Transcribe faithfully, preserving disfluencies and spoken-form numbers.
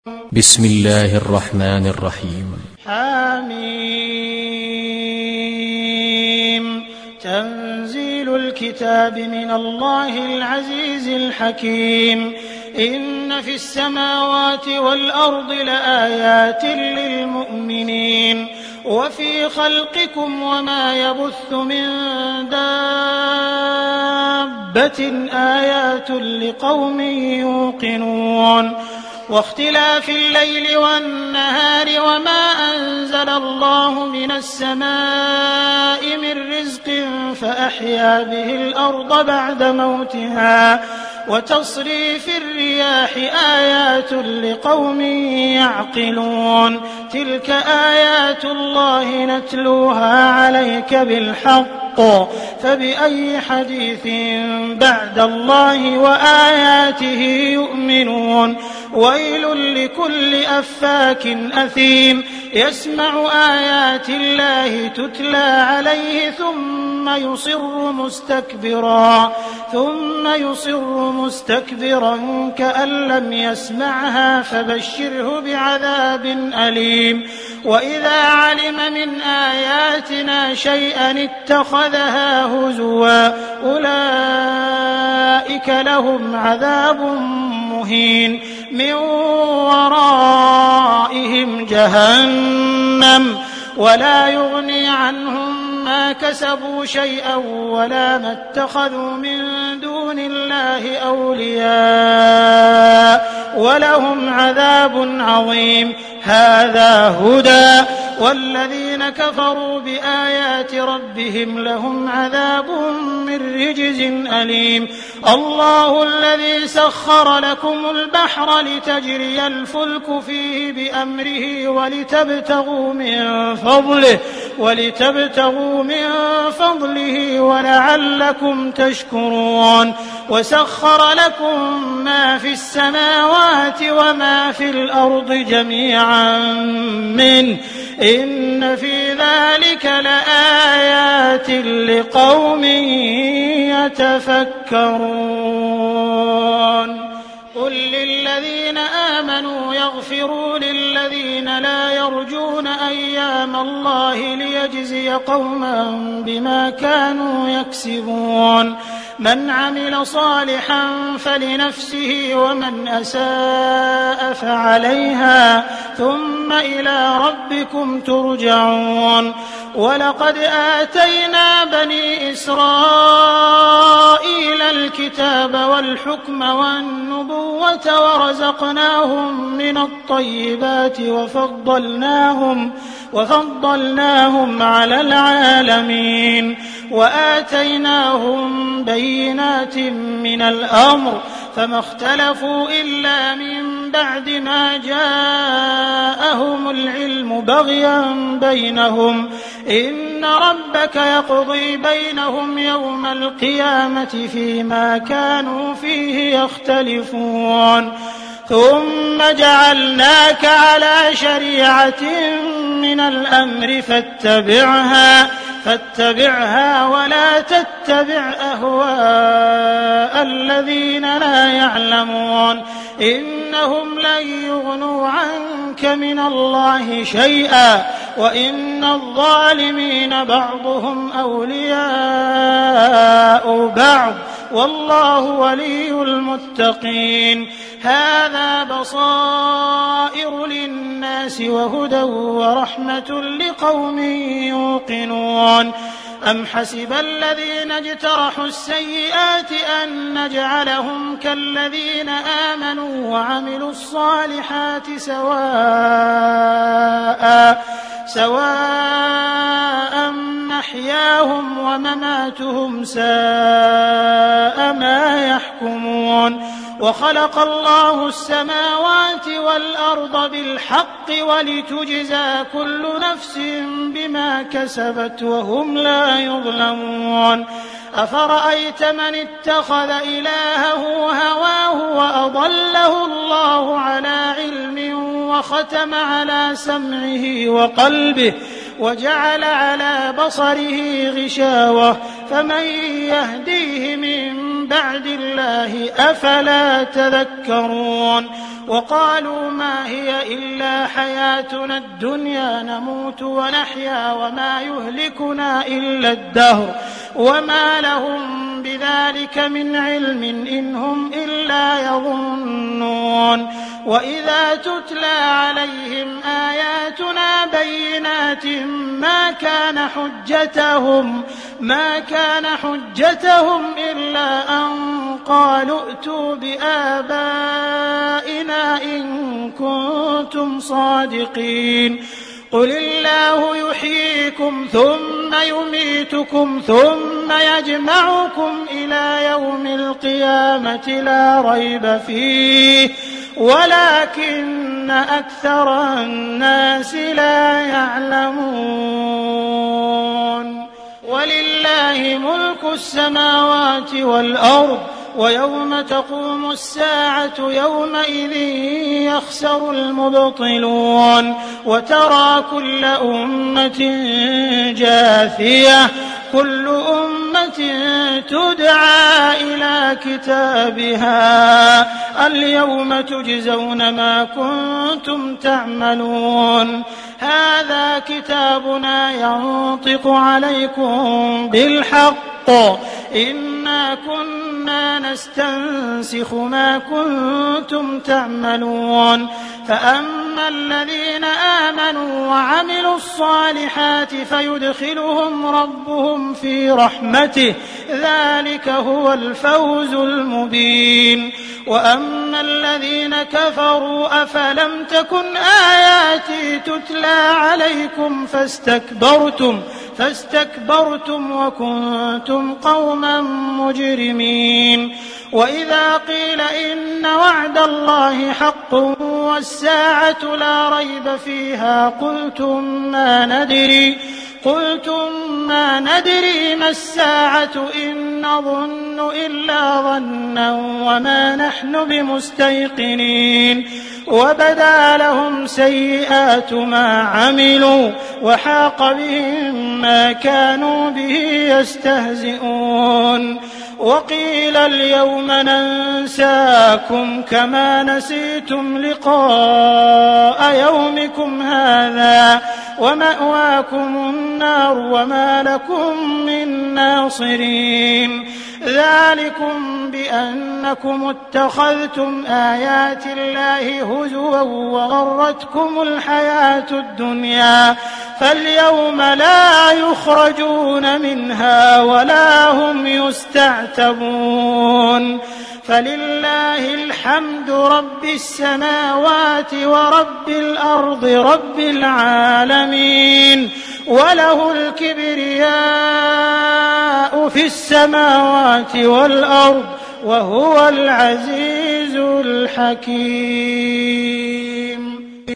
بسم الله الرحمن الرحيم. حميم. تنزيل الكتاب من الله العزيز الحكيم. إن في السماوات والأرض لآيات للمؤمنين وفي خلقكم وما يبث من دابة آيات لقوم يوقنون. واختلاف الليل والنهار وما أنزل الله من السماء من رزق فأحيا به الأرض بعد موتها وتصريف الرياح آيات لقوم يعقلون. تلك آيات الله نتلوها عليك بالحق فبأي حديث بعد الله وآياته يؤمنون. ويل لكل أفاك أثيم يسمع آيات الله تتلى عليه ثم يصر مستكبرا ثم يصر مستكبرا كأن لم يسمعها فبشره بعذاب أليم. وإذا علم من آياتنا شيئا اتخذها هزوا أولئك لهم عذاب مهين من ورائهم جهنم ولا يغني عنهم ما كسبوا شيئا ولا ما اتخذوا من دون الله أولياء ولهم عذاب عظيم. هذا هدى والذين كفروا بآيات ربهم لهم عذاب من رجز أليم. الله الذي سخر لكم البحر لتجري الفلك فيه بأمره ولتبتغوا من فضله ولتبتغوا من فضله ولعلكم تشكرون. وسخر لكم ما في السماوات وما في الأرض جميعا منه إن في ذلك لآيات لقوم يتفكرون. قل للذين آمنوا يغفروا للذين لا يرجون أيام الله ليجزي قوما بما كانوا يكسبون. من عمل صالحا فلنفسه ومن أساء فعليها ثم إلى ربكم ترجعون. ولقد آتينا بني إسرائيل الكتاب والحكم والنبوة ورزقناهم من الطيبات وفضلناهم وفضلناهم على العالمين وآتيناهم بينات من الأمر فما اختلفوا إلا من بعد ما جاءهم العلم بغيا بينهم. إن ربك يقضي بينهم يوم القيامة فيما كانوا فيه يختلفون. ثم جعلناك على شريعة من الأمر فاتبعها فاتبعها ولا تتبع أهواء الذين لا يعلمون. إنهم لن يغنوا عنك من الله شيئا وإن الظالمين بعضهم أولياء بعض والله ولي المتقين. هذا بصائر للناس وهدى ورحمة لقوم يوقنون. أم حسب الذين اجترحوا السيئات أن نجعلهم كالذين آمنوا وعملوا الصالحات سواء سواء محياهم ومماتهم ساء ما يحكمون. وخلق الله السماوات والأرض بالحق ولتجزى كل نفس بما كسبت وهم لا يظلمون. أفرأيت من اتخذ إلهه هواه وأضله الله على علم وختم على سمعه وقلبه وجعل على بصره غشاوة فمن يهديه من بعد الله أفلا تذكرون وقالوا ما هي إلا حياتنا الدنيا نموت ونحيا وما يهلكنا إلا الدهر وما لهم بذلك من علم إن هم إلا يظنون وإذا تتلى عليهم آياتنا بينات ما كان حجتهم ما كان حجتهم إلا أن قالوا ائتوا بآبائنا إن كنتم صادقين قل الله يحييكم ثم يميتكم ثم يجمعكم إلى يوم القيامة لا ريب فيه ولكن أكثر الناس لا يعلمون ولله ملك السماوات والأرض ويوم تقوم الساعة يومئذ يخسر المبطلون وترى كل أمة جاثية كل أمة تدعى إلى كتابها اليوم تجزون ما كنتم تعملون هذا كتابنا ينطق عليكم بالحق إنا كنا نستنسخ ما كنتم تعملون فأما الذين آمنوا وعملوا الصالحات فيدخلهم ربهم في رحمته ذلك هو الفوز المبين وأما الذين كفروا أفلم تكن آياتي تتلى عليكم فاستكبرتم فاستكبرتم وكنتم قوما مجرمين وإذا قيل إن وعد الله حق والساعة لا ريب فيها قلتم ما ندري قلتم ما ندري ما الساعة إن نظن إلا ظنا وما نحن بمستيقنين وبدا لهم سيئات ما عملوا وحاق بهم ما كانوا به يستهزئون وقيل اليوم ننساكم كما نسيتم لقاء يومكم هذا ومأواكم النار وما لكم من ناصرين ذلكم بأنكم اتخذتم آيات الله هزوا وغرتكم الحياة الدنيا فاليوم لا يخرجون منها ولا هم يستعتبون فلله الحمد رب السماوات ورب الأرض رب العالمين وله الكبرياء في السماوات والأرض وهو العزيز الحكيم